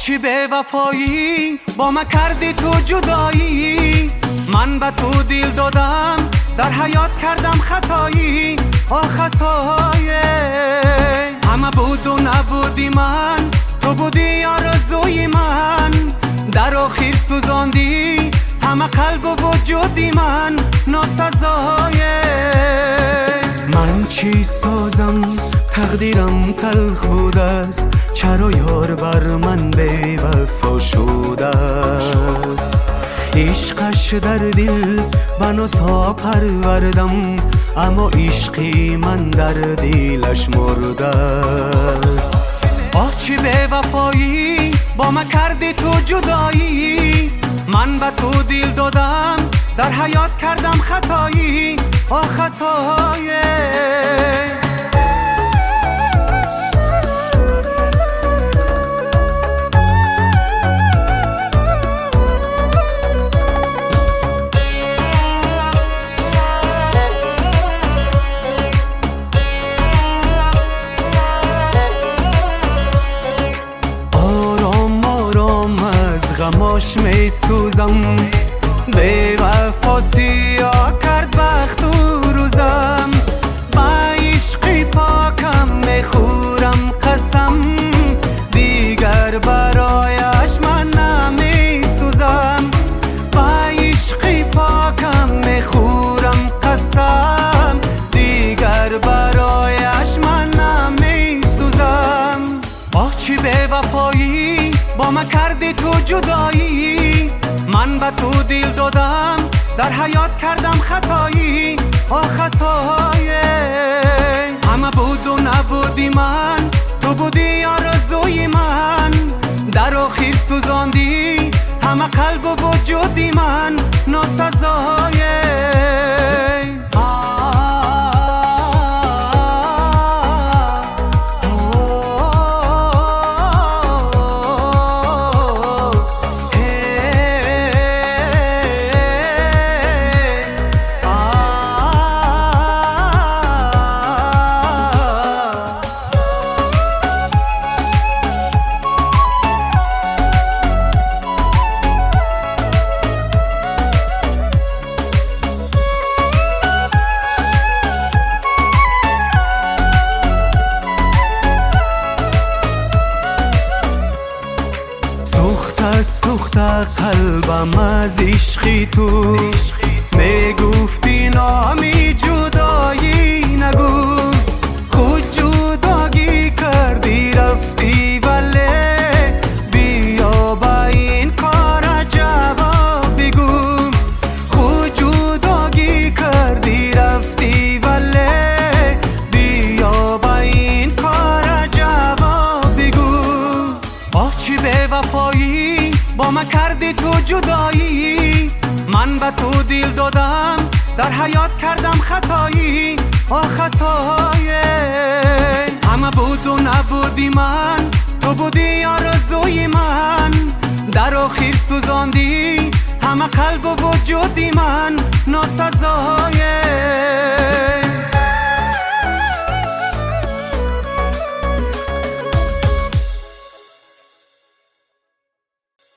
چی به وفایی با من کردی تو جدایی، من به تو دل دادم در حیات کردم خطایی. خطایی همه بود و نبودی من، تو بودی آرزوی من، در آخر سوزاندی همه قلب و وجودی من. ناسزای من چی سازم، تقدیرم تلخ بوده است، چرا یار بر من بی وفا شده است. عشقش در دل بناسا پروردم، اما عشقی من در دلش مرده است. چی به وفایی با من کردی تو جدایی، من به تو دل دادم در حیات کردم خطایی. خطایی غماش می سوزم، بی وفا سیاه کرد بخت و روزم، با عشق پاکم می خورم قسم، دیگر برایش من نمی سوزم. با عشق پاکم می خورم قسم، دیگر برایش من نمی سوزم. چی به وفایی با من کردی تو جدایی، من به تو دل دادم در حیات کردم خطایی. خطایی همه بود و نبودی من، تو بودی آرزوی من، در آخر سوزاندی همه قلب و وجودی من. ناسزای سوخت قلبم از عشقی تو، میگفتی نامی جدایی نگو، خود جدایی کردی رفتی ولی بیا با این کار جواب بگو. خود جدایی کردی رفتی ولی بیا با این کار جواب بگو. چی به وفایی با من کردی تو جدایی، من به تو دل دادم در حیات کردم خطایی. خطایی همه بود و نبودی من، تو بودی آرزوی من، در آخر سوزاندی همه قلب و وجودی من. ناسزای